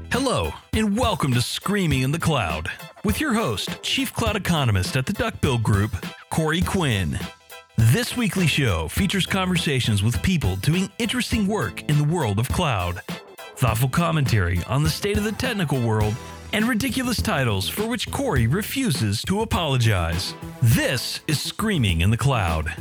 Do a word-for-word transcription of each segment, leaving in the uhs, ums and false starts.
Hello, and welcome to Screaming in the Cloud, with your host, Chief Cloud Economist at the Duckbill Group, Corey Quinn. This weekly show features conversations with people doing interesting work in the world of cloud, thoughtful commentary on the state of the technical world, and ridiculous titles for which Corey refuses to apologize. This is Screaming in the Cloud.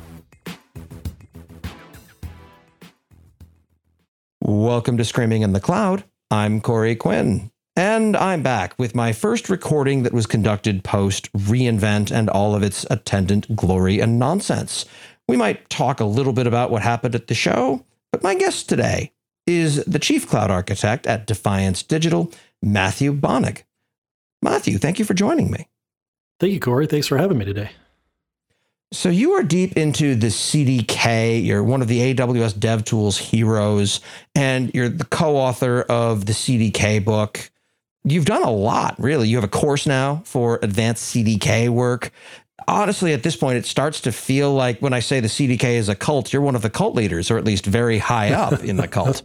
Welcome to Screaming in the Cloud. I'm Corey Quinn, and I'm back with my first recording that was conducted post reInvent and all of its attendant glory and nonsense. We might talk a little bit about what happened at the show, but my guest today is the Chief Cloud Architect at Defiance Digital, Matthew Bonig. Matthew, thank you for joining me. Thank you, Corey. Thanks for having me today. So you are deep into the C D K. You're one of the A W S DevTools heroes, and you're the co-author of the C D K book. You've done a lot, really. You have a course now for advanced C D K work. Honestly, at this point, it starts to feel like when I say the C D K is a cult, you're one of the cult leaders, or at least very high up in the cult.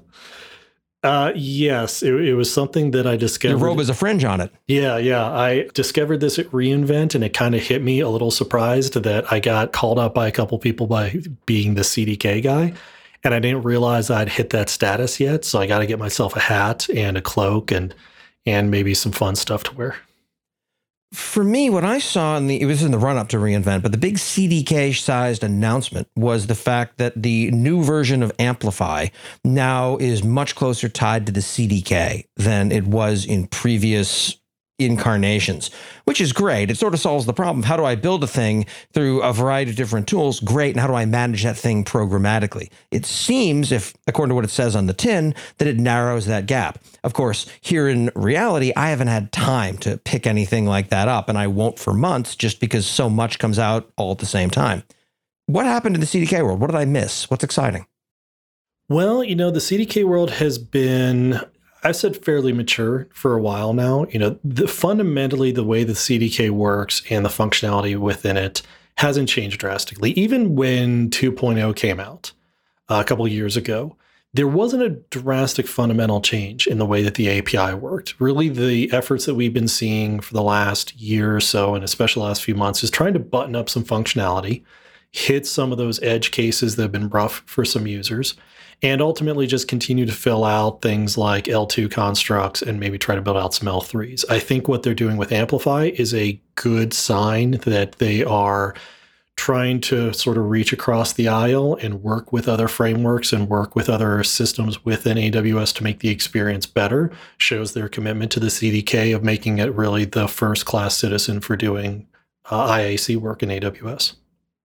Uh, yes, it, it was something that I discovered. Your robe is a fringe on it. Yeah, yeah. I discovered this at reInvent, and it kind of hit me a little surprised that I got called out by a couple people by being the C D K guy. And I didn't realize I'd hit that status yet. So I got to get myself a hat and a cloak and and maybe some fun stuff to wear. For me, what I saw in the, it was in the run up to reInvent, but the big C D K sized announcement was the fact that the new version of Amplify now is much closer tied to the C D K than it was in previous incarnations, which is great. It sort of solves the problem. How do I build a thing through a variety of different tools? Great. And how do I manage that thing programmatically? It seems, if according to what it says on the tin, that it narrows that gap. Of course, here in reality, I haven't had time to pick anything like that up, and I won't for months just because so much comes out all at the same time. What happened in the C D K world? What did I miss? What's exciting? Well, you know, the C D K world has been, I've said fairly mature for a while now. You know, the, fundamentally, the way the C D K works and the functionality within it hasn't changed drastically. Even when two point oh came out uh, a couple of years ago, there wasn't a drastic fundamental change in the way that the A P I worked. Really, the efforts that we've been seeing for the last year or so, and especially the last few months, is trying to button up some functionality, hit some of those edge cases that have been rough for some users, and ultimately just continue to fill out things like L two constructs and maybe try to build out some L threes. I think what they're doing with Amplify is a good sign that they are trying to sort of reach across the aisle and work with other frameworks and work with other systems within A W S to make the experience better. Shows their commitment to the C D K of making it really the first-class citizen for doing uh, I A C work in A W S.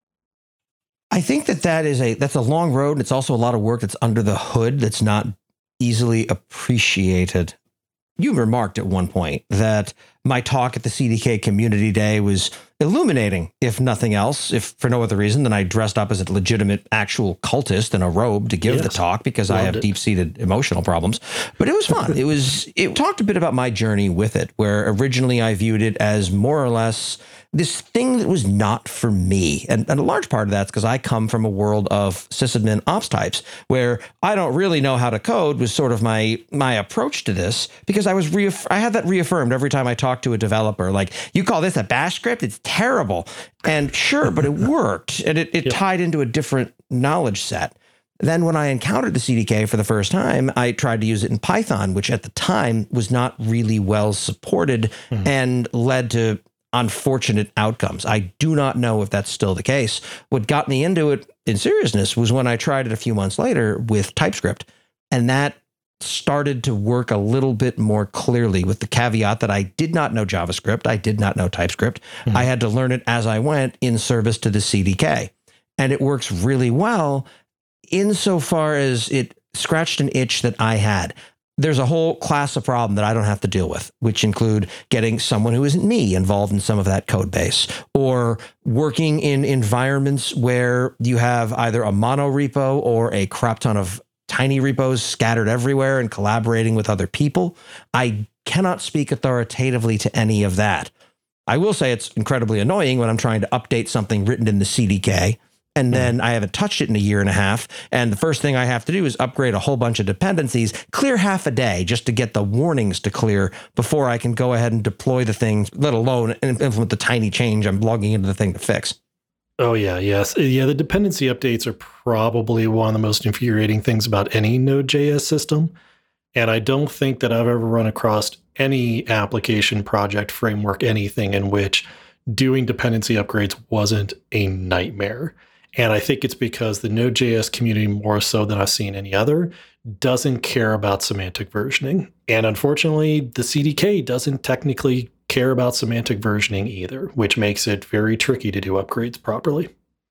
I think that that is a that's a long road. It's also a lot of work that's under the hood that's not easily appreciated. You remarked at one point that my talk at the C D K Community Day was illuminating, if nothing else, if for no other reason than I dressed up as a legitimate actual cultist in a robe to give yes. the talk because Loved I have it. deep-seated emotional problems. But it was fun. it was it talked a bit about my journey with it, where originally I viewed it as more or less this thing that was not for me. And, and a large part of that's because I come from a world of sysadmin ops types where I don't really know how to code was sort of my my approach to this, because I was reaff- I had that reaffirmed every time I talked to a developer. Like, you call this a bash script? It's terrible. And sure, but it worked. And it, it yep. tied into a different knowledge set. Then when I encountered the C D K for the first time, I tried to use it in Python, which at the time was not really well supported mm. and led to unfortunate outcomes. I do not know if that's still the case. What got me into it in seriousness was when I tried it a few months later with TypeScript, and that started to work a little bit more clearly, with the caveat that I did not know JavaScript. I did not know TypeScript. Mm-hmm. I had to learn it as I went in service to the C D K, and it works really well insofar as it scratched an itch that I had. There's a whole class of problem that I don't have to deal with, which include getting someone who isn't me involved in some of that code base, or working in environments where you have either a mono repo or a crap ton of tiny repos scattered everywhere and collaborating with other people. I cannot speak authoritatively to any of that. I will say it's incredibly annoying when I'm trying to update something written in the C D K And then I haven't touched it in a year and a half. And the first thing I have to do is upgrade a whole bunch of dependencies, clear half a day just to get the warnings to clear before I can go ahead and deploy the things, let alone implement the tiny change I'm logging into the thing to fix. Oh, yeah, yes. Yeah, the dependency updates are probably one of the most infuriating things about any Node.js system. And I don't think that I've ever run across any application, project, framework, anything in which doing dependency upgrades wasn't a nightmare. And I think it's because the Node.js community, more so than I've seen any other, doesn't care about semantic versioning. And unfortunately, the C D K doesn't technically care about semantic versioning either, which makes it very tricky to do upgrades properly.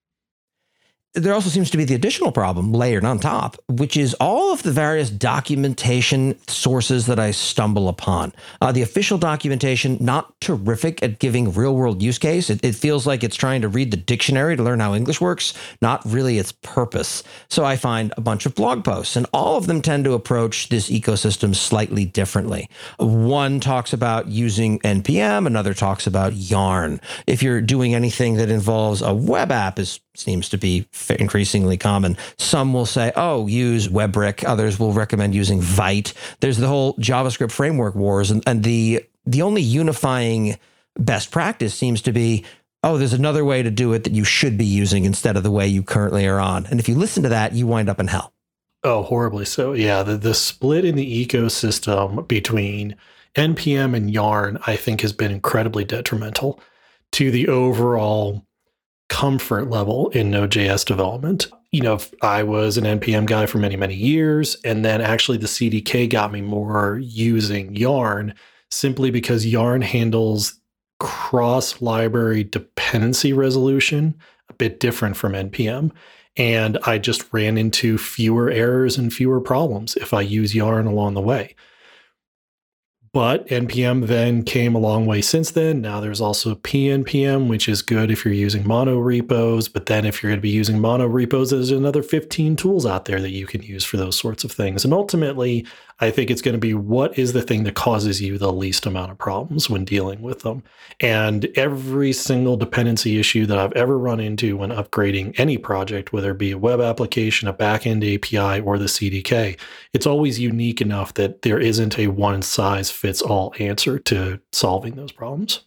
There also seems to be the additional problem layered on top, which is all of the various documentation sources that I stumble upon. Uh, the official documentation, not terrific at giving real world use case. It, it feels like it's trying to read the dictionary to learn how English works, not really its purpose. So I find a bunch of blog posts, and all of them tend to approach this ecosystem slightly differently. One talks about using N P M, another talks about Yarn. If you're doing anything that involves a web app, is seems to be increasingly common. Some will say, oh, use WebRick. Others will recommend using Vite. There's the whole JavaScript framework wars. And, and the, the only unifying best practice seems to be, oh, there's another way to do it that you should be using instead of the way you currently are on. And if you listen to that, you wind up in hell. Oh, horribly so. Yeah, the, the split in the ecosystem between N P M and Yarn, I think, has been incredibly detrimental to the overall comfort level in Node.js development. You know, I was an N P M guy for many, many years, and then actually the C D K got me more using Yarn simply because Yarn handles cross-library dependency resolution a bit different from N P M. And I just ran into fewer errors and fewer problems if I use Yarn along the way. But N P M then came a long way since then. Now there's also P N P M, which is good if you're using mono repos. But then if you're going to be using mono repos, there's another fifteen tools out there that you can use for those sorts of things. And ultimately, I think it's going to be what is the thing that causes you the least amount of problems when dealing with them. And every single dependency issue that I've ever run into when upgrading any project, whether it be a web application, a backend A P I, or the C D K, it's always unique enough that there isn't a one-size-fits-all answer to solving those problems.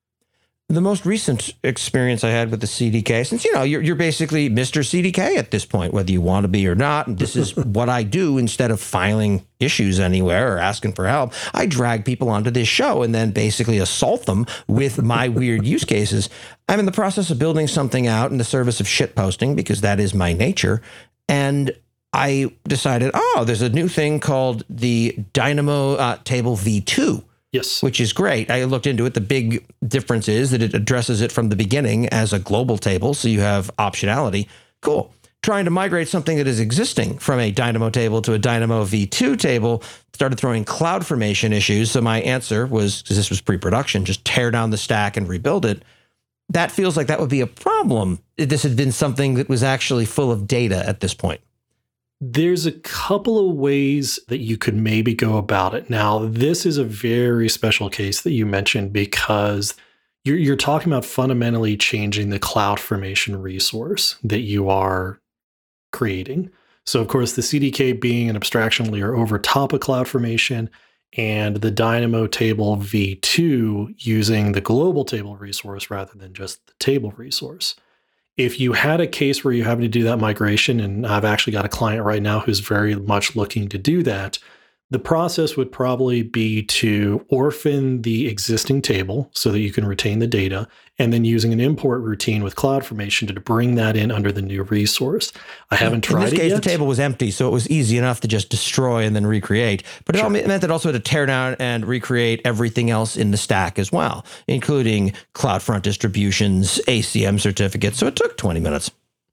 The most recent experience I had with the C D K, since, you know, you're, you're basically Mister C D K at this point, whether you want to be or not, and this is what I do instead of filing issues anywhere or asking for help. I drag people onto this show and then basically assault them with my weird use cases. I'm in the process of building something out in the service of shit posting because that is my nature. And I decided, oh, there's a new thing called the Dynamo uh, Table V two. Yes. Which is great. I looked into it. The big difference is that it addresses it from the beginning as a global table, so you have optionality. Cool. Trying to migrate something that is existing from a Dynamo table to a Dynamo V two table started throwing CloudFormation issues. So my answer was, because this was pre-production, just tear down the stack and rebuild it. That feels like that would be a problem if this had been something that was actually full of data at this point. There's a couple of ways that you could maybe go about it. Now, this is a very special case that you mentioned because you're, you're talking about fundamentally changing the CloudFormation resource that you are creating. So, of course, the C D K being an abstraction layer over top of CloudFormation, and the Dynamo Table V two using the global table resource rather than just the table resource. If you had a case where you're having to do that migration, and I've actually got a client right now who's very much looking to do that, the process would probably be to orphan the existing table so that you can retain the data, and then using an import routine with CloudFormation to bring that in under the new resource. I haven't tried it yet. In this case, the table was empty, so it was easy enough to just destroy and then recreate. But it Sure. all meant that also to tear down and recreate everything else in the stack as well, including CloudFront distributions, A C M certificates. So it took twenty minutes.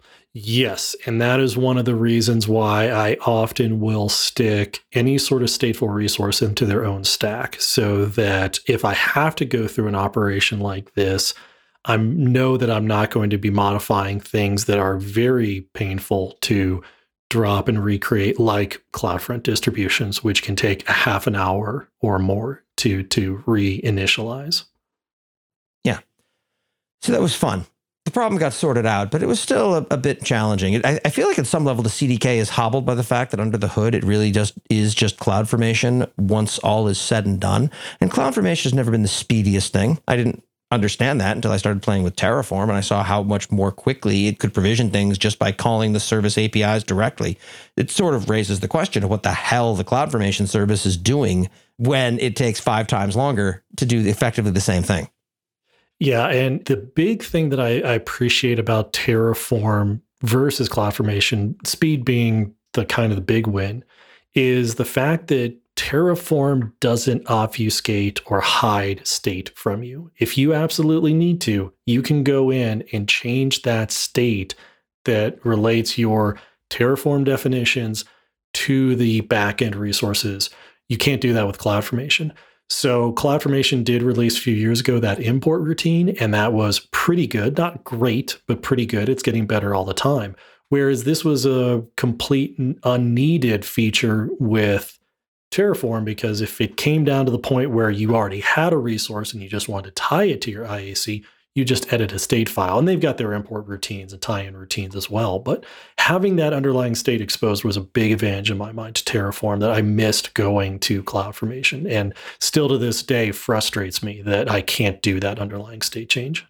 Yes, and that is one of the reasons why I often will stick any sort of stateful resource into their own stack, so that if I have to go through an operation like this, I know that I'm not going to be modifying things that are very painful to drop and recreate, like CloudFront distributions, which can take a half an hour or more to, to reinitialize. Yeah. So that was fun. the problem got sorted out, but it was still a, a bit challenging. I, I feel like at some level, the C D K is hobbled by the fact that under the hood, it really just is just CloudFormation once all is said and done. And CloudFormation has never been the speediest thing. I didn't understand that until I started playing with Terraform, and I saw how much more quickly it could provision things just by calling the service A P Is directly. It sort of raises the question of what the hell the CloudFormation service is doing when it takes five times longer to do effectively the same thing. Yeah, and the big thing that I, I appreciate about Terraform versus CloudFormation, speed being the kind of the big win, is the fact that Terraform doesn't obfuscate or hide state from you. If you absolutely need to, you can go in and change that state that relates your Terraform definitions to the backend resources. You can't do that with CloudFormation. So CloudFormation did release a few years ago that import routine, and that was pretty good. Not great, but pretty good. It's getting better all the time. Whereas this was a complete unneeded feature with Terraform, because if it came down to the point where you already had a resource and you just wanted to tie it to your I A C, you just edit a state file. And they've got their import routines and tie-in routines as well. But having that underlying state exposed was a big advantage in my mind to Terraform that I missed going to CloudFormation. And still to this day frustrates me that I can't do that underlying state change.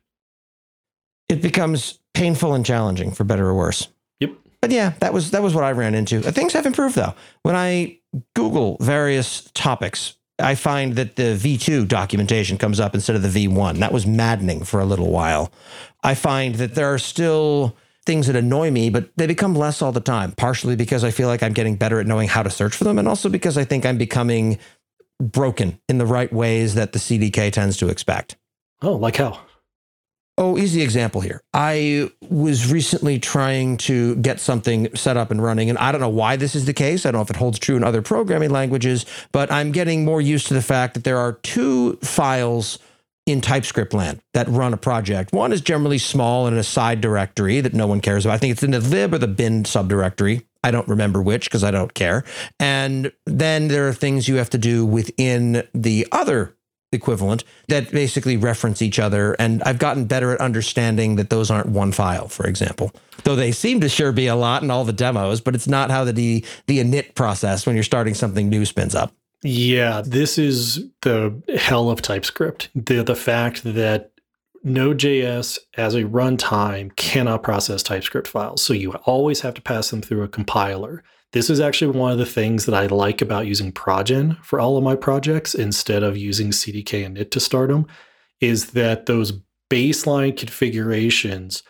It becomes painful and challenging, for better or worse. Yep. But yeah, that was that was what I ran into. Things have improved, though. When I Google various topics, I find that the V two documentation comes up instead of the V one. That was maddening for a little while. I find that there are still things that annoy me, but they become less all the time, partially because I feel like I'm getting better at knowing how to search for them, and also because I think I'm becoming broken in the right ways that the C D K tends to expect. Oh, like how? Oh, easy example here. I was recently trying to get something set up and running, and I don't know why this is the case. I don't know if it holds true in other programming languages, but I'm getting more used to the fact that there are two files in TypeScript land that run a project. One is generally small and in a side directory that no one cares about. I think it's in the lib or the bin subdirectory. I don't remember which because I don't care. And then there are things you have to do within the other equivalent that basically reference each other. And I've gotten better at understanding that those aren't one file, for example, though they seem to sure be a lot in all the demos, but it's not how the, the, the init process when you're starting something new spins up. Yeah, this is the hell of TypeScript. The, the fact that Node.js as a runtime cannot process TypeScript files. So you always have to pass them through a compiler. This is actually one of the things that I like about using Progen for all of my projects instead of using C D K init to start them, is that those baseline configurations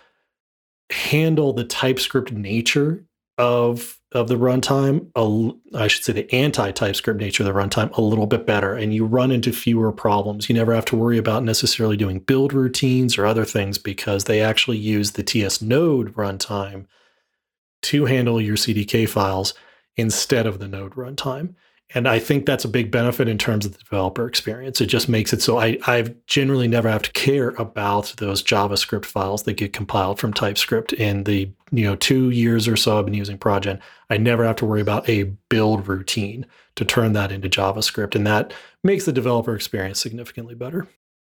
handle the TypeScript nature of, of the runtime, a, I should say the anti-TypeScript nature of the runtime a little bit better, and you run into fewer problems. You never have to worry about necessarily doing build routines or other things because they actually use the T S Node runtime to handle your C D K files instead of the Node runtime. And I think that's a big benefit in terms of the developer experience. It just makes it so I I've generally never have to care about those JavaScript files that get compiled from TypeScript. In the you know two years or so I've been using Progen, I never have to worry about a build routine to turn that into JavaScript. And that makes the developer experience significantly better.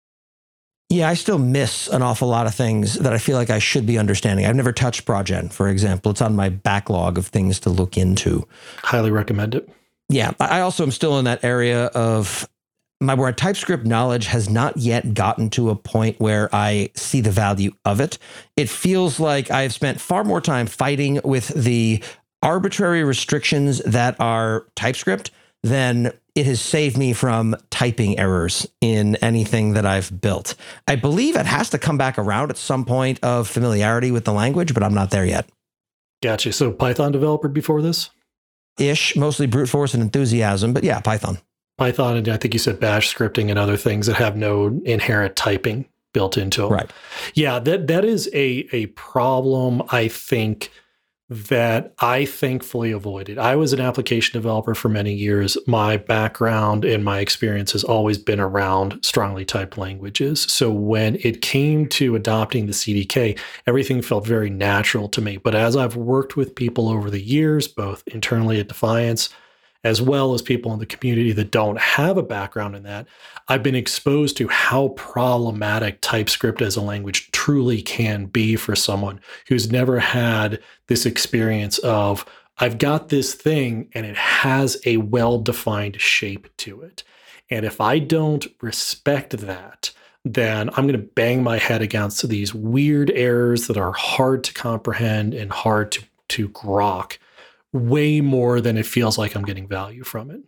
Yeah, I still miss an awful lot of things that I feel like I should be understanding. I've never touched Progen, for example. It's on my backlog of things to look into. Highly recommend it. Yeah, I also am still in that area of my where TypeScript knowledge has not yet gotten to a point where I see the value of it. It feels like I've spent far more time fighting with the arbitrary restrictions that are TypeScript than it has saved me from typing errors in anything that I've built. I believe it has to come back around at some point of familiarity with the language, but I'm not there yet. Gotcha. So Python developer before this? Ish, mostly brute force and enthusiasm, but yeah, Python. Python, and I think you said bash scripting and other things that have no inherent typing built into them. Right. Yeah, that that is a a problem, I think, that I thankfully avoided. I was an application developer for many years. My background and my experience has always been around strongly typed languages. So when it came to adopting the C D K, everything felt very natural to me. But as I've worked with people over the years, both internally at Defiance as well as people in the community that don't have a background in that, I've been exposed to how problematic TypeScript as a language truly can be for someone who's never had this experience of, I've got this thing and it has a well-defined shape to it. And if I don't respect that, then I'm going to bang my head against these weird errors that are hard to comprehend and hard to, to grok way more than it feels like I'm getting value from it.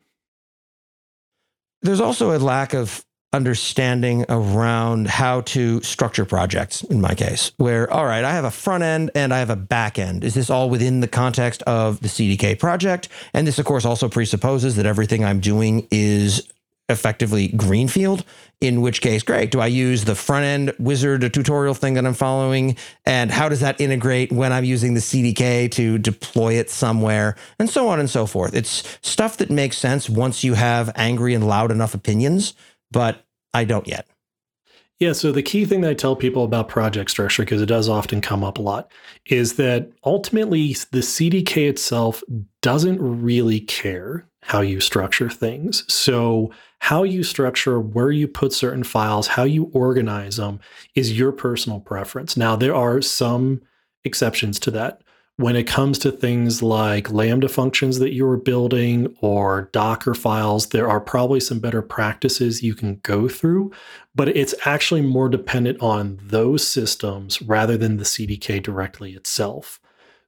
There's also a lack of understanding around how to structure projects in my case, where, all right, I have a front end and I have a back end. Is this all within the context of the C D K project? And this, of course, also presupposes that everything I'm doing is effectively greenfield, in which case, great. Do I use the front end wizard, a tutorial thing that I'm following? And how does that integrate when I'm using the C D K to deploy it somewhere? And so on and so forth. It's stuff that makes sense once you have angry and loud enough opinions, but I don't yet. Yeah, so the key thing that I tell people about project structure, because it does often come up a lot, is that ultimately the C D K itself doesn't really care how you structure things. So how you structure, where you put certain files, how you organize them is your personal preference. Now, there are some exceptions to that. When it comes to things like Lambda functions that you are building or Docker files, there are probably some better practices you can go through, but it's actually more dependent on those systems rather than the C D K directly itself.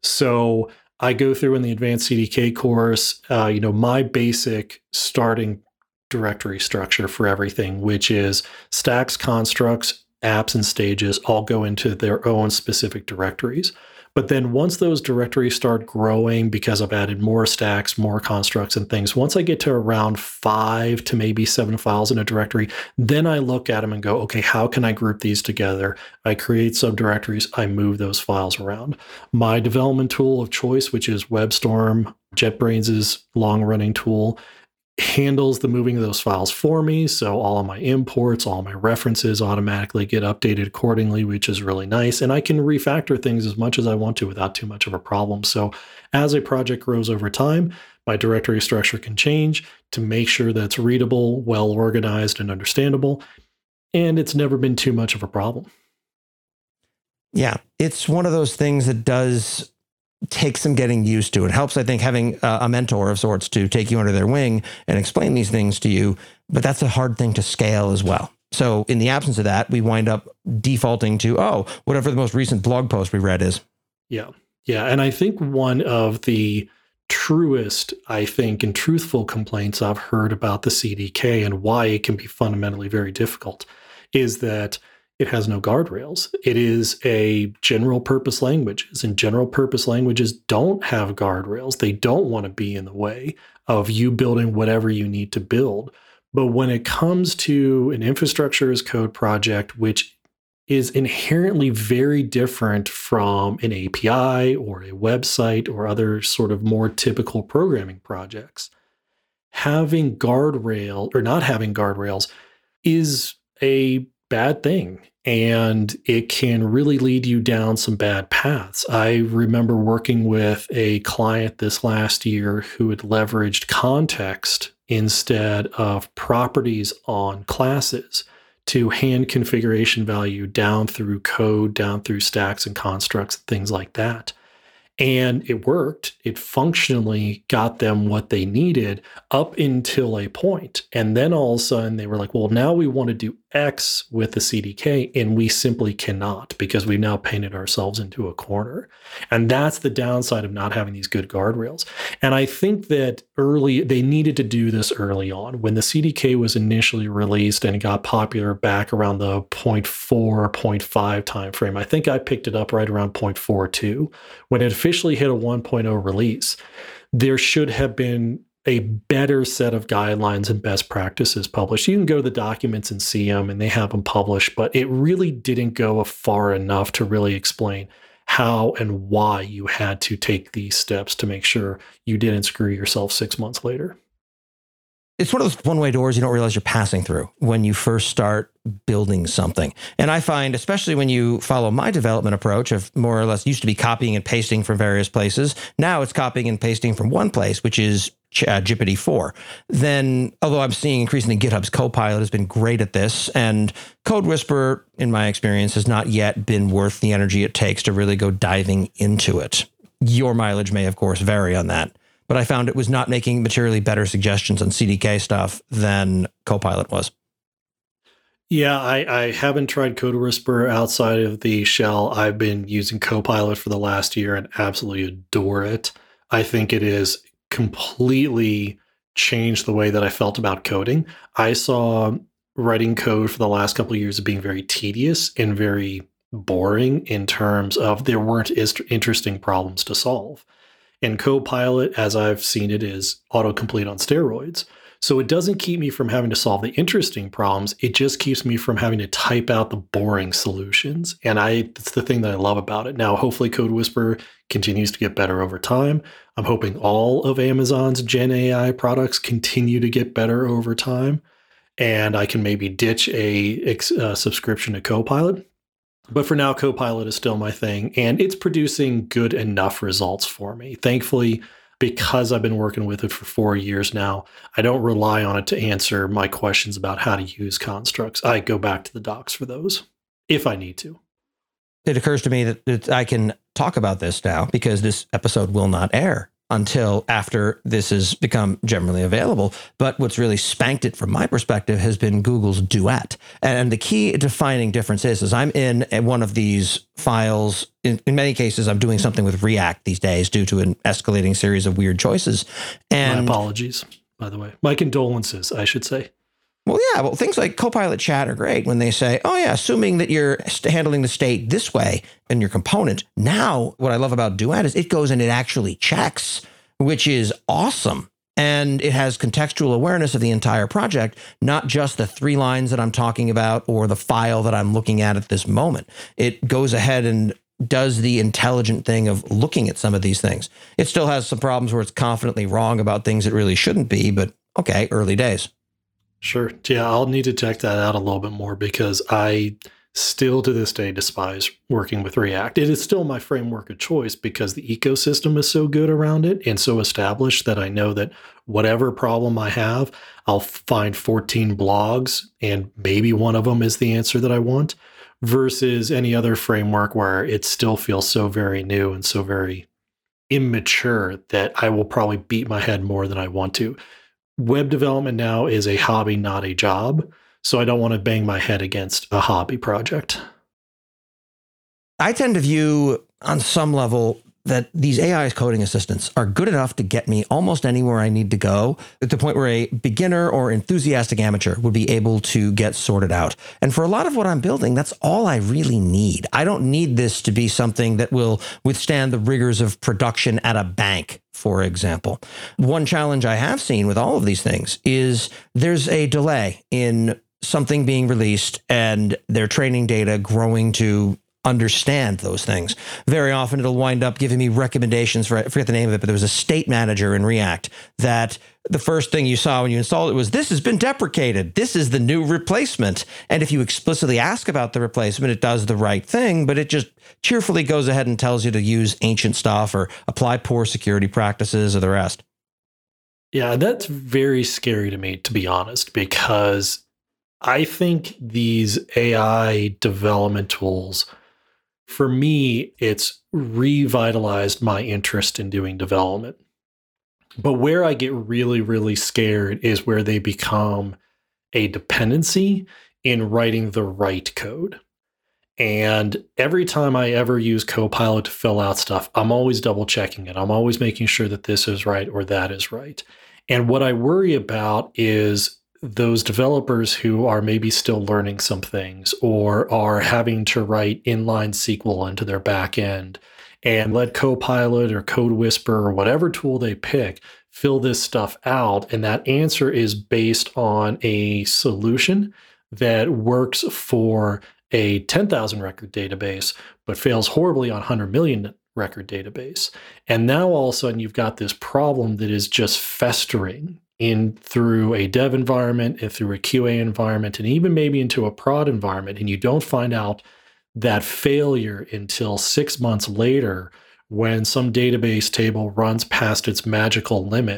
So I go through in the advanced C D K course, uh, you know, my basic starting directory structure for everything, which is stacks, constructs, apps, and stages all go into their own specific directories. But then once those directories start growing, because I've added more stacks, more constructs and things, once I get to around five to maybe seven files in a directory, then I look at them and go, okay, how can I group these together? I create subdirectories, I move those files around. My development tool of choice, which is WebStorm, JetBrains' long-running tool, handles the moving of those files for me. So all of my imports, all my references automatically get updated accordingly, which is really nice. And I can refactor things as much as I want to without too much of a problem. So as a project grows over time, my directory structure can change to make sure that it's readable, well organized, and understandable. And it's never been too much of a problem. Yeah, it's one of those things that does take some getting used to. It helps, I think, having a mentor of sorts to take you under their wing and explain these things to you, but that's a hard thing to scale as well. So in the absence of that, we wind up defaulting to, oh, whatever the most recent blog post we read is. Yeah. Yeah. And I think one of the truest, I think, and truthful complaints I've heard about the C D K and why it can be fundamentally very difficult is that it has no guardrails. It is a general purpose language, and general purpose languages don't have guardrails. They don't want to be in the way of you building whatever you need to build. But when it comes to an infrastructure as code project, which is inherently very different from an A P I or a website or other sort of more typical programming projects, having guardrail or not having guardrails is a bad thing. And it can really lead you down some bad paths. I remember working with a client this last year who had leveraged context instead of properties on classes to hand configuration value down through code, down through stacks and constructs, and things like that. And it worked. It functionally got them what they needed up until a point. And then all of a sudden they were like, well, now we want to do X with the C D K, and we simply cannot because we've now painted ourselves into a corner. And that's the downside of not having these good guardrails. And I think that early, they needed to do this early on. When the C D K was initially released and it got popular back around the zero point four, zero point five timeframe, I think I picked it up right around zero point four two. When it officially hit a one point oh release, there should have been a better set of guidelines and best practices published. You can go to the documents and see them, and they have them published, but it really didn't go far enough to really explain how and why you had to take these steps to make sure you didn't screw yourself six months later. It's one of those one-way doors you don't realize you're passing through when you first start building something. And I find, especially when you follow my development approach of more or less used to be copying and pasting from various places, now it's copying and pasting from one place, which is uh, G P T four. Then, although I'm seeing increasingly GitHub's Copilot has been great at this, and Code Whisperer, in my experience, has not yet been worth the energy it takes to really go diving into it. Your mileage may, of course, vary on that, but I found it was not making materially better suggestions on C D K stuff than Copilot was. Yeah, I, I haven't tried Code Whisperer outside of the shell. I've been using Copilot for the last year and absolutely adore it. I think it is completely changed the way that I felt about coding. I saw writing code for the last couple of years as being very tedious and very boring in terms of there weren't ist- interesting problems to solve. And Copilot, as I've seen it, is autocomplete on steroids. So it doesn't keep me from having to solve the interesting problems. It just keeps me from having to type out the boring solutions. And I that's the thing that I love about it. Now, hopefully Code Whisperer continues to get better over time. I'm hoping all of Amazon's Gen A I products continue to get better over time. And I can maybe ditch a, a subscription to Copilot. But for now, Copilot is still my thing. And it's producing good enough results for me. Thankfully, because I've been working with it for four years now, I don't rely on it to answer my questions about how to use constructs. I go back to the docs for those if I need to. It occurs to me that, that I can talk about this now because this episode will not air until after this has become generally available. But what's really spanked it from my perspective has been Google's Duet. And the key defining difference is, is I'm in one of these files. In, in many cases, I'm doing something with React these days due to an escalating series of weird choices. And my apologies, by the way. My condolences, I should say. Well, yeah, well, things like Copilot Chat are great when they say, oh, yeah, assuming that you're handling the state this way in your component. Now, what I love about Duet is it goes and it actually checks, which is awesome. And it has contextual awareness of the entire project, not just the three lines that I'm talking about or the file that I'm looking at at this moment. It goes ahead and does the intelligent thing of looking at some of these things. It still has some problems where it's confidently wrong about things it really shouldn't be, but okay, early days. Sure. Yeah, I'll need to check that out a little bit more because I still to this day despise working with React. It is still my framework of choice because the ecosystem is so good around it and so established that I know that whatever problem I have, I'll find fourteen blogs and maybe one of them is the answer that I want versus any other framework where it still feels so very new and so very immature that I will probably beat my head more than I want to. Web development now is a hobby, not a job. So I don't want to bang my head against a hobby project. I tend to view on some level that these A I coding assistants are good enough to get me almost anywhere I need to go at the point where a beginner or enthusiastic amateur would be able to get sorted out. And for a lot of what I'm building, that's all I really need. I don't need this to be something that will withstand the rigors of production at a bank, for example. One challenge I have seen with all of these things is there's a delay in something being released and their training data growing to understand those things. Very often it'll wind up giving me recommendations for, I forget the name of it, but there was a state manager in React that the first thing you saw when you installed it was, this has been deprecated. This is the new replacement. And if you explicitly ask about the replacement, it does the right thing, but it just cheerfully goes ahead and tells you to use ancient stuff or apply poor security practices or the rest. Yeah, that's very scary to me, to be honest, because I think these A I development tools, for me, it's revitalized my interest in doing development. But where I get really, really scared is where they become a dependency in writing the right code. And every time I ever use Copilot to fill out stuff, I'm always double checking it. I'm always making sure that this is right or that is right. And what I worry about is those developers who are maybe still learning some things or are having to write inline S Q L into their back end and let Copilot or Code Whisperer or whatever tool they pick fill this stuff out. And that answer is based on a solution that works for a ten thousand record database, but fails horribly on one hundred million record database. And now all of a sudden you've got this problem that is just festering in through a dev environment and through a Q A environment and even maybe into a prod environment. And you don't find out that failure until six months later when some database table runs past its magical limit.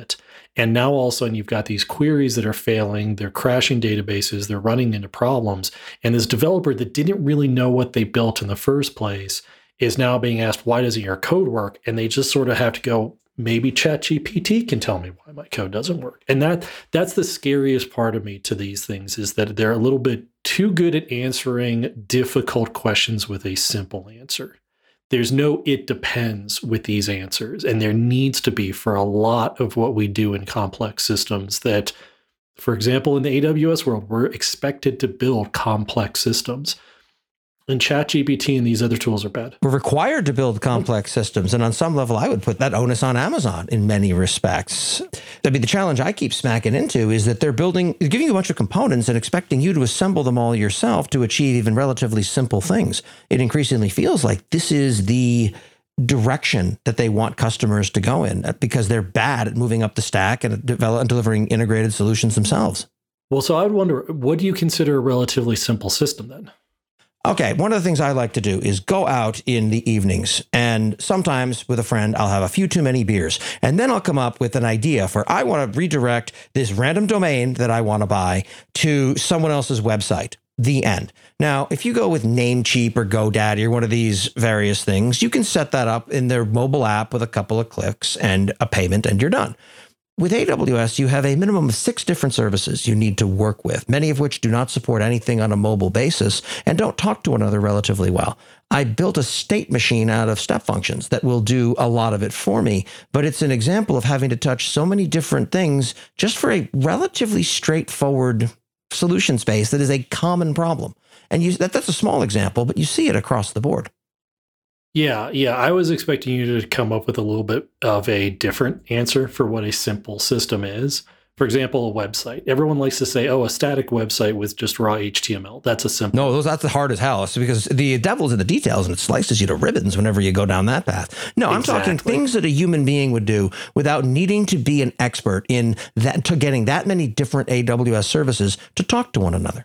And now all of a sudden you've got these queries that are failing, they're crashing databases, they're running into problems. And this developer that didn't really know what they built in the first place is now being asked, why doesn't your code work? And they just sort of have to go, maybe ChatGPT can tell me why my code doesn't work. And that that's the scariest part of me to these things, is that they're a little bit too good at answering difficult questions with a simple answer. There's no it depends with these answers. And there needs to be for a lot of what we do in complex systems that, for example, in the A W S world, we're expected to build complex systems. And ChatGPT and these other tools are bad. We're required to build complex systems. And on some level, I would put that onus on Amazon in many respects. I mean, the challenge I keep smacking into is that they're building, giving you a bunch of components and expecting you to assemble them all yourself to achieve even relatively simple things. It increasingly feels like this is the direction that they want customers to go in, because they're bad at moving up the stack and, develop, and delivering integrated solutions themselves. Well, so I would wonder, what do you consider a relatively simple system then? Okay, one of the things I like to do is go out in the evenings, and sometimes with a friend, I'll have a few too many beers, and then I'll come up with an idea for, I want to redirect this random domain that I want to buy to someone else's website. The end. Now, if you go with Namecheap or GoDaddy or one of these various things, you can set that up in their mobile app with a couple of clicks and a payment, and you're done. With A W S, you have a minimum of six different services you need to work with, many of which do not support anything on a mobile basis and don't talk to one another relatively well. I built a state machine out of step functions that will do a lot of it for me, but it's an example of having to touch so many different things just for a relatively straightforward solution space that is a common problem. And you, that, that's a small example, but you see it across the board. Yeah, yeah. I was expecting you to come up with a little bit of a different answer for what a simple system is. For example, a website. Everyone likes to say, oh, a static website with just raw H T M L. That's a simple. No, those that's the hard as hell. It's because the devil's in the details, and it slices you to ribbons whenever you go down that path. No, I'm Exactly. talking things that a human being would do without needing to be an expert in that, to getting that many different A W S services to talk to one another.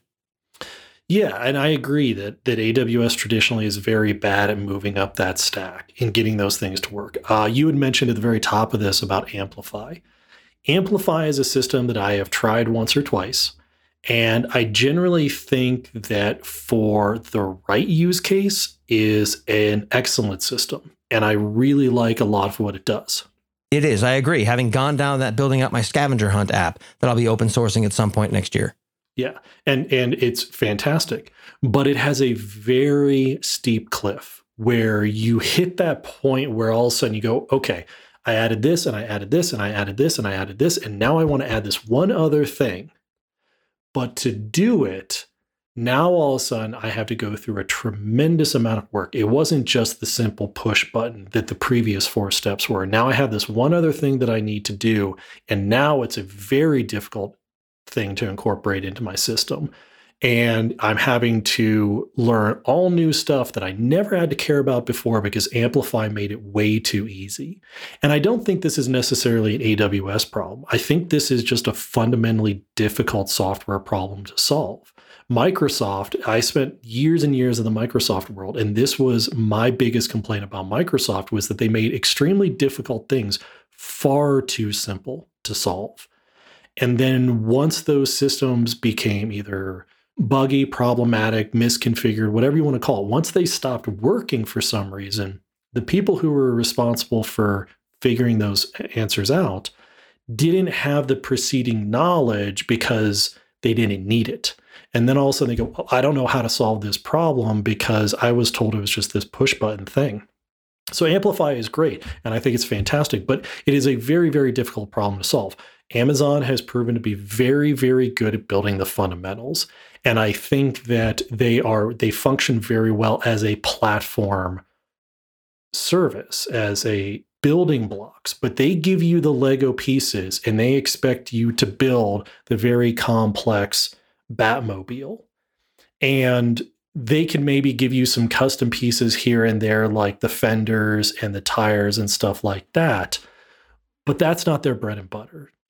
Yeah, and I agree that that A W S traditionally is very bad at moving up that stack and getting those things to work. Uh, you had mentioned at the very top of this about Amplify. Amplify is a system that I have tried once or twice, and I generally think that for the right use case is an excellent system, and I really like a lot of what it does. It is. I agree. Having gone down that building up my scavenger hunt app that I'll be open sourcing at some point next year. Yeah, and and it's fantastic, but it has a very steep cliff where you hit that point where all of a sudden you go, okay, I added this and I added this and I added this and I added this, and now I want to add this one other thing. But to do it, now all of a sudden I have to go through a tremendous amount of work. It wasn't just the simple push button that the previous four steps were. Now I have this one other thing that I need to do, and now it's a very difficult thing to incorporate into my system. And I'm having to learn all new stuff that I never had to care about before because Amplify made it way too easy. And I don't think this is necessarily an A W S problem. I think this is just a fundamentally difficult software problem to solve. Microsoft, I spent years and years in the Microsoft world, and this was my biggest complaint about Microsoft, was that they made extremely difficult things far too simple to solve. And then once those systems became either buggy, problematic, misconfigured, whatever you want to call it, once they stopped working for some reason, the people who were responsible for figuring those answers out didn't have the preceding knowledge because they didn't need it. And then all of a sudden they go, well, I don't know how to solve this problem because I was told it was just this push button thing. So Amplify is great, and I think it's fantastic, but it is a very, very difficult problem to solve. Amazon has proven to be very, very good at building the fundamentals. And I think that they are, they function very well as a platform service, as a building blocks, but they give you the Lego pieces and they expect you to build the very complex Batmobile. And they can maybe give you some custom pieces here and there, like the fenders and the tires and stuff like that. But that's not their bread and butter.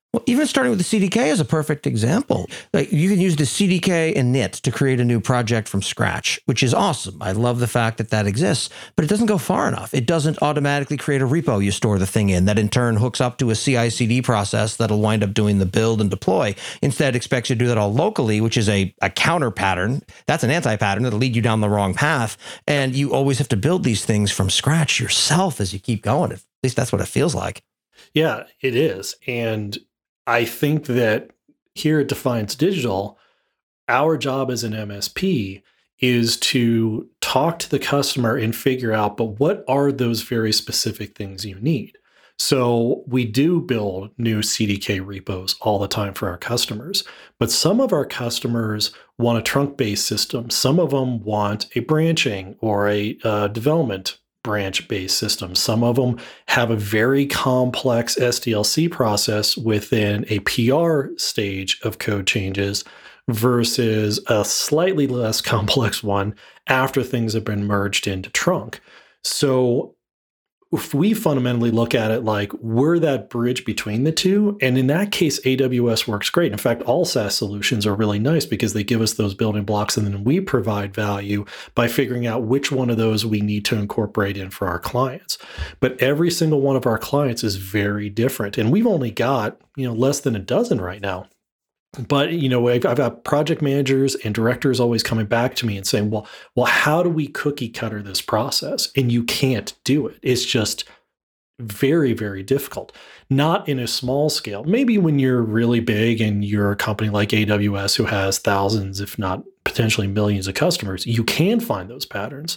Well, even starting with the C D K is a perfect example. Like you can use the C D K init to create a new project from scratch, which is awesome. I love the fact that that exists, but it doesn't go far enough. It doesn't automatically create a repo you store the thing in that in turn hooks up to a C I C D process that'll wind up doing the build and deploy. Instead, it expects you to do that all locally, which is a, a counter pattern. That's an anti-pattern that'll lead you down the wrong path. And you always have to build these things from scratch yourself as you keep going. At least that's what it feels like. Yeah, it is. And I think that here at Defiance Digital, our job as an M S P is to talk to the customer and figure out, but what are those very specific things you need? So we do build new C D K repos all the time for our customers, but some of our customers want a trunk-based system. Some of them want a branching or a uh, development branch-based system. Some of them have a very complex S D L C process within a P R stage of code changes versus a slightly less complex one after things have been merged into trunk. So if we fundamentally look at it like we're that bridge between the two, and in that case, A W S works great. In fact, all SaaS solutions are really nice because they give us those building blocks and then we provide value by figuring out which one of those we need to incorporate in for our clients. But every single one of our clients is very different. And we've only got, you know, less than a dozen right now. But, you know, I've, I've got project managers and directors always coming back to me and saying, well, well, how do we cookie cutter this process? And you can't do it. It's just very, very difficult. Not in a small scale. Maybe when you're really big and you're a company like A W S who has thousands, if not potentially millions of customers, you can find those patterns.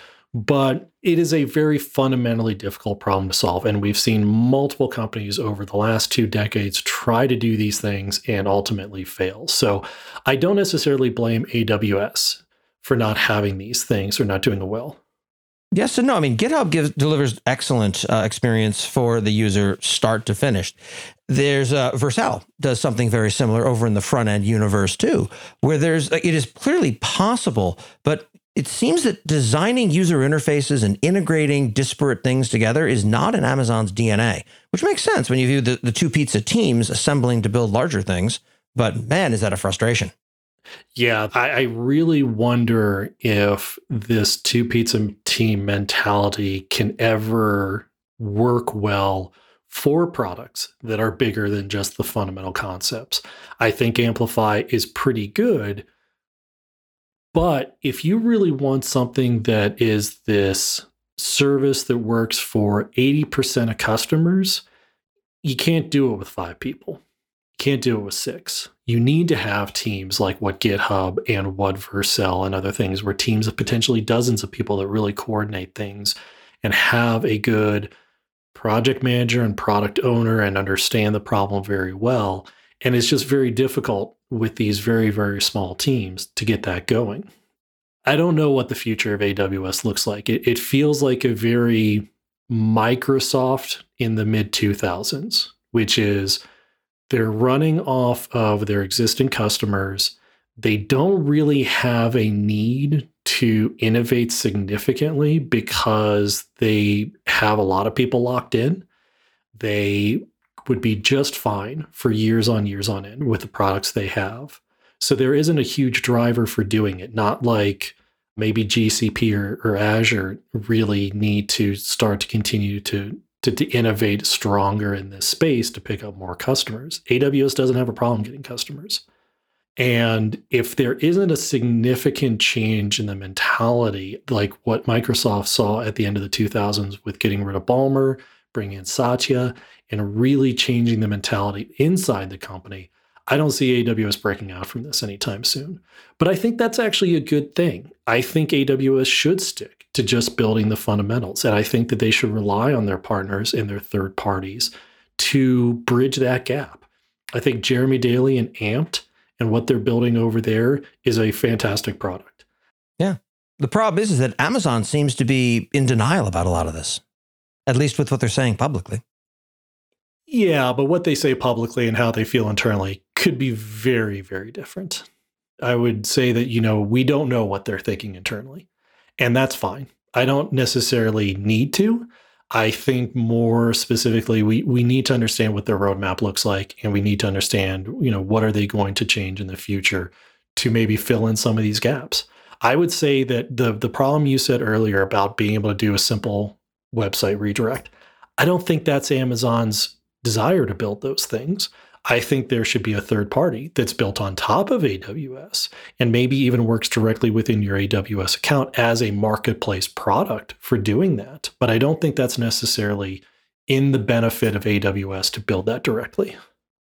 But it is a very fundamentally difficult problem to solve. And we've seen multiple companies over the last two decades try to do these things and ultimately fail. So I don't necessarily blame A W S for not having these things or not doing it well. Yes and no. I mean, GitHub gives, delivers excellent uh, experience for the user start to finish. There's uh, Vercel does something very similar over in the front end universe too, where there's it is clearly possible, but it seems that designing user interfaces and integrating disparate things together is not in Amazon's D N A, which makes sense when you view the, the two pizza teams assembling to build larger things. But man, is that a frustration. Yeah, I, I really wonder if this two pizza team mentality can ever work well for products that are bigger than just the fundamental concepts. I think Amplify is pretty good. But if you really want something that is this service that works for eighty percent of customers, you can't do it with five people. You can't do it with six. You need to have teams like what GitHub and what Vercel and other things, where teams of potentially dozens of people that really coordinate things and have a good project manager and product owner and understand the problem very well. And it's just very difficult with these very, very small teams to get that going. I don't know what the future of A W S looks like. It, it feels like a very Microsoft in the mid two thousands, which is they're running off of their existing customers. They don't really have a need to innovate significantly because they have a lot of people locked in. They would be just fine for years on years on end with the products they have. So there isn't a huge driver for doing it, not like maybe G C P or, or Azure really need to start to continue to, to, to innovate stronger in this space to pick up more customers. A W S doesn't have a problem getting customers. And if there isn't a significant change in the mentality, like what Microsoft saw at the end of the two thousands with getting rid of Ballmer, bringing in Satya, and really changing the mentality inside the company, I don't see A W S breaking out from this anytime soon. But I think that's actually a good thing. I think A W S should stick to just building the fundamentals. And I think that they should rely on their partners and their third parties to bridge that gap. I think Jeremy Daly and Amped and what they're building over there is a fantastic product. Yeah. The problem is, is that Amazon seems to be in denial about a lot of this, at least with what they're saying publicly. Yeah, but what they say publicly and how they feel internally could be very, very different. I would say that, you know, we don't know what they're thinking internally, and that's fine. I don't necessarily need to. I think more specifically, we we need to understand what their roadmap looks like, and we need to understand, you know, what are they going to change in the future to maybe fill in some of these gaps. I would say that the the problem you said earlier about being able to do a simple website redirect, I don't think that's Amazon's desire to build those things. I think there should be a third party that's built on top of A W S and maybe even works directly within your A W S account as a marketplace product for doing that. But I don't think that's necessarily in the benefit of A W S to build that directly.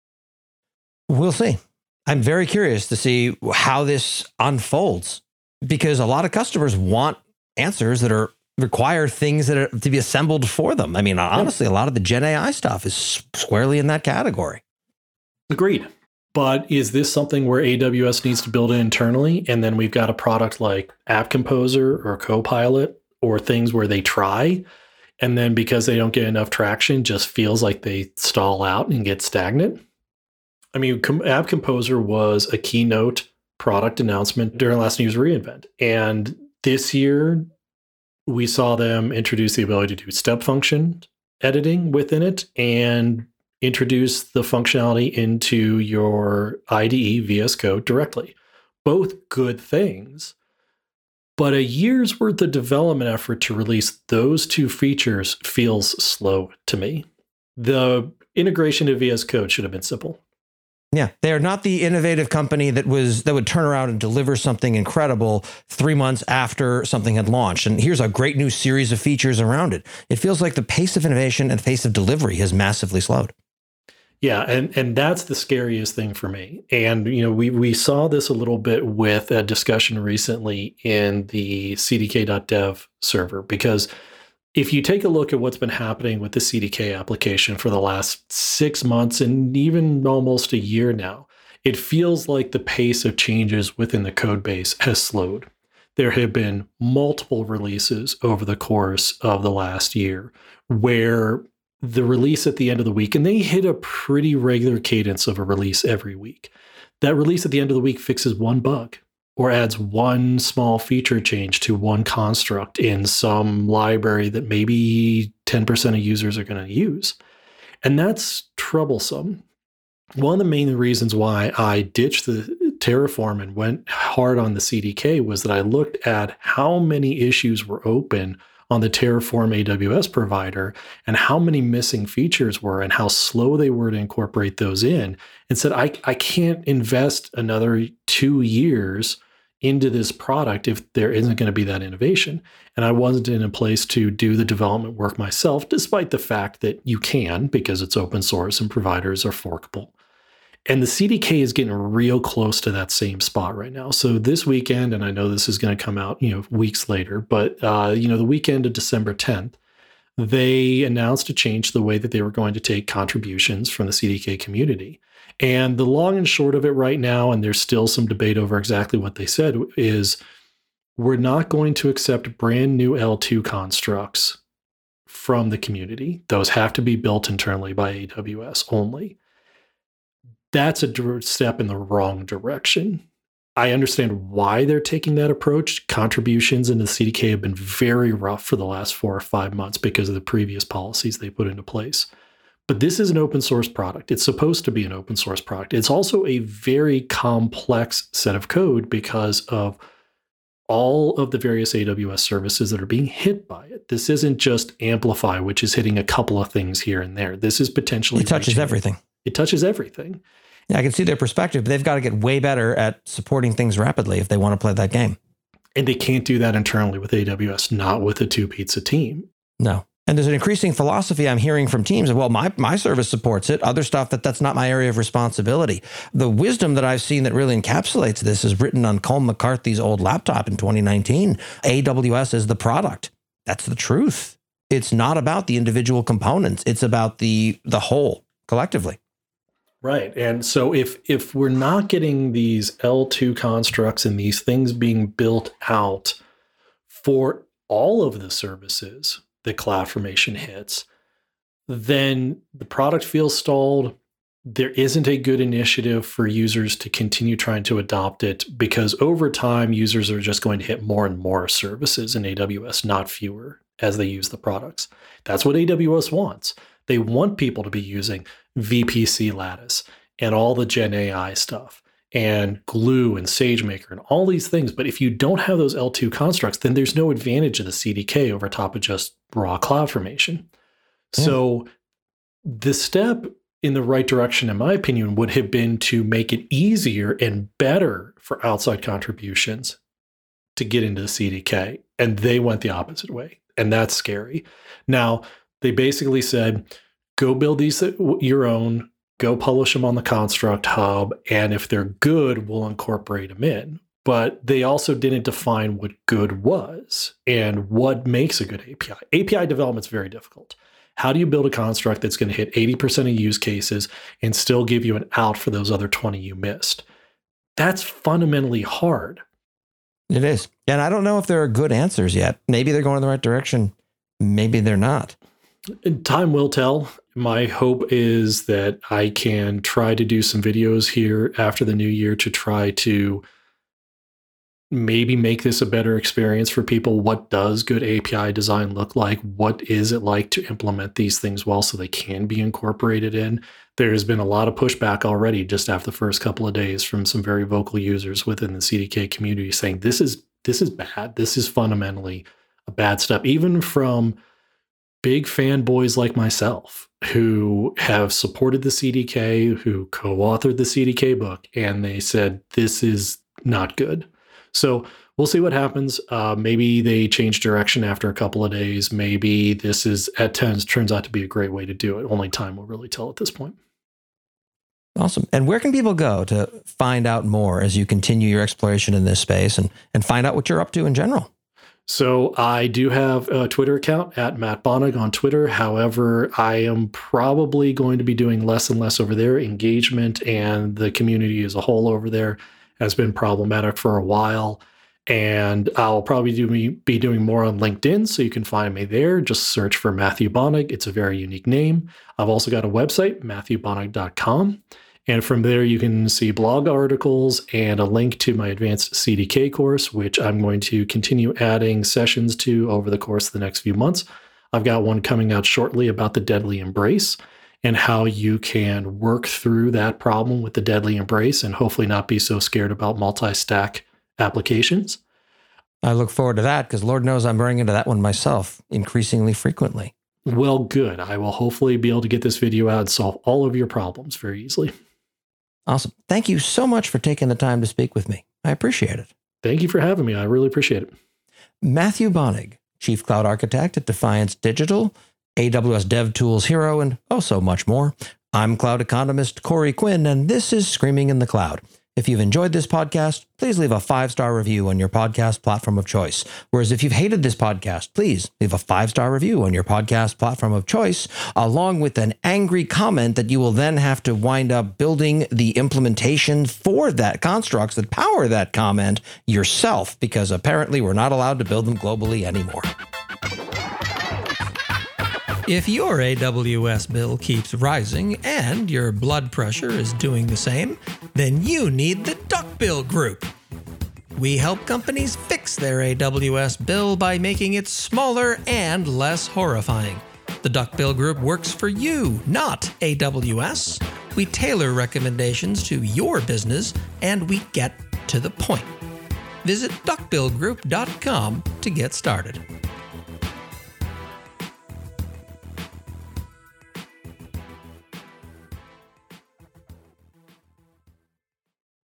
We'll see. I'm very curious to see how this unfolds, because a lot of customers want answers that are require things that are to be assembled for them. I mean, honestly, a lot of the Gen A I stuff is squarely in that category. Agreed. But is this something where A W S needs to build it internally, and then we've got a product like App Composer or Copilot or things where they try, and then because they don't get enough traction, just feels like they stall out and get stagnant? I mean, Com- App Composer was a keynote product announcement during last News reInvent. And this year, we saw them introduce the ability to do step function editing within it and introduce the functionality into your I D E V S Code directly. Both good things, but a year's worth of development effort to release those two features feels slow to me. The integration to V S Code should have been simple. Yeah, they are not the innovative company that was that would turn around and deliver something incredible three months after something had launched. And here's a great new series of features around it. It feels like the pace of innovation and the pace of delivery has massively slowed. Yeah, and, and that's the scariest thing for me. And, you know, we we saw this a little bit with a discussion recently in the C D K dot dev server, because if you take a look at what's been happening with the C D K application for the last six months and even almost a year now, it feels like the pace of changes within the code base has slowed. There have been multiple releases over the course of the last year where the release at the end of the week, and they hit a pretty regular cadence of a release every week. That release at the end of the week fixes one bug or adds one small feature change to one construct in some library that maybe ten percent of users are going to use. And that's troublesome. One of the main reasons why I ditched the Terraform and went hard on the C D K was that I looked at how many issues were open on the Terraform A W S provider and how many missing features were and how slow they were to incorporate those in, and said, I, I can't invest another two years into this product if there isn't going to be that innovation. And I wasn't in a place to do the development work myself, despite the fact that you can, because it's open source and providers are forkable. And the C D K is getting real close to that same spot right now. So this weekend, and I know this is going to come out, you know, weeks later, but, uh, you know, the weekend of December tenth, they announced a change to the way that they were going to take contributions from the C D K community. And the long and short of it right now, and there's still some debate over exactly what they said, is we're not going to accept brand new L two constructs from the community. Those have to be built internally by A W S only. That's a step in the wrong direction. I understand why they're taking that approach. Contributions into the C D K have been very rough for the last four or five months because of the previous policies they put into place. But this is an open source product. It's supposed to be an open source product. It's also a very complex set of code because of all of the various A W S services that are being hit by it. This isn't just Amplify, which is hitting a couple of things here and there. This is potentially... It touches everything. It touches everything. Yeah, I can see their perspective. They've got to get way better at supporting things rapidly if they want to play that game. And they can't do that internally with A W S, not with a two-pizza team. No. And there's an increasing philosophy I'm hearing from teams of, well, my, my service supports it. Other stuff, that that's not my area of responsibility. The wisdom that I've seen that really encapsulates this is written on Colm McCarthy's old laptop in twenty nineteen. A W S is the product. That's the truth. It's not about the individual components. It's about the the whole collectively. Right. And so if if we're not getting these L two constructs and these things being built out for all of the services that CloudFormation hits, then the product feels stalled. There isn't a good initiative for users to continue trying to adopt it, because over time, users are just going to hit more and more services in A W S, not fewer. as they use the products. That's what A W S wants. They want people to be using V P C Lattice and all the Gen A I stuff and Glue and SageMaker and all these things. But if you don't have those L two constructs, then there's no advantage of the C D K over top of just raw CloudFormation. Yeah. So the step in the right direction, in my opinion, would have been to make it easier and better for outside contributions to get into the C D K. And they went the opposite way. And that's scary. Now, they basically said, go build these your own, go publish them on the Construct Hub, and if they're good, we'll incorporate them in. But they also didn't define what good was and what makes a good A P I. A P I development is very difficult. How do you build a construct that's going to hit eighty percent of use cases and still give you an out for those other twenty you missed? That's fundamentally hard. It is. And I don't know if there are good answers yet. Maybe they're going in the right direction. Maybe they're not. Time will tell. My hope is that I can try to do some videos here after the new year to try to maybe make this a better experience for people. What does good A P I design look like? What is it like to implement these things well so they can be incorporated in? There's been a lot of pushback already just after the first couple of days from some very vocal users within the C D K community saying this is this is bad. This is fundamentally a bad step, even from big fanboys like myself who have supported the C D K, who co-authored the C D K book, and they said this is not good. So we'll see what happens. Uh, maybe they change direction after a couple of days. Maybe this is at times turns out to be a great way to do it. Only time will really tell at this point. Awesome. And where can people go to find out more as you continue your exploration in this space and, and find out what you're up to in general? So I do have a Twitter account at Matt Bonig on Twitter. However, I am probably going to be doing less and less over there. Engagement and the community as a whole over there has been problematic for a while. And I'll probably do, be doing more on LinkedIn, so you can find me there. Just search for Matthew Bonig. It's a very unique name. I've also got a website, matthew bonig dot com. And from there, you can see blog articles and a link to my advanced C D K course, which I'm going to continue adding sessions to over the course of the next few months. I've got one coming out shortly about the deadly embrace and how you can work through that problem with the deadly embrace and hopefully not be so scared about multi-stack applications. I look forward to that because Lord knows I'm running into that one myself increasingly frequently. Well, good. I will hopefully be able to get this video out and solve all of your problems very easily. Awesome. Thank you so much for taking the time to speak with me. I appreciate it. Thank you for having me. I really appreciate it. Matthew Bonig, Chief Cloud Architect at Defiance Digital, A W S DevTools Hero, and oh so much more. I'm cloud economist Corey Quinn, and this is Screaming in the Cloud. If you've enjoyed this podcast, please leave a five-star review on your podcast platform of choice. Whereas if you've hated this podcast, please leave a five-star review on your podcast platform of choice, along with an angry comment that you will then have to wind up building the implementation for that constructs that power that comment yourself, because apparently we're not allowed to build them globally anymore. If your A W S bill keeps rising and your blood pressure is doing the same, then you need the Duckbill Group. We help companies fix their A W S bill by making it smaller and less horrifying. The Duckbill Group works for you, not A W S. We tailor recommendations to your business, and we get to the point. Visit duckbill group dot com to get started.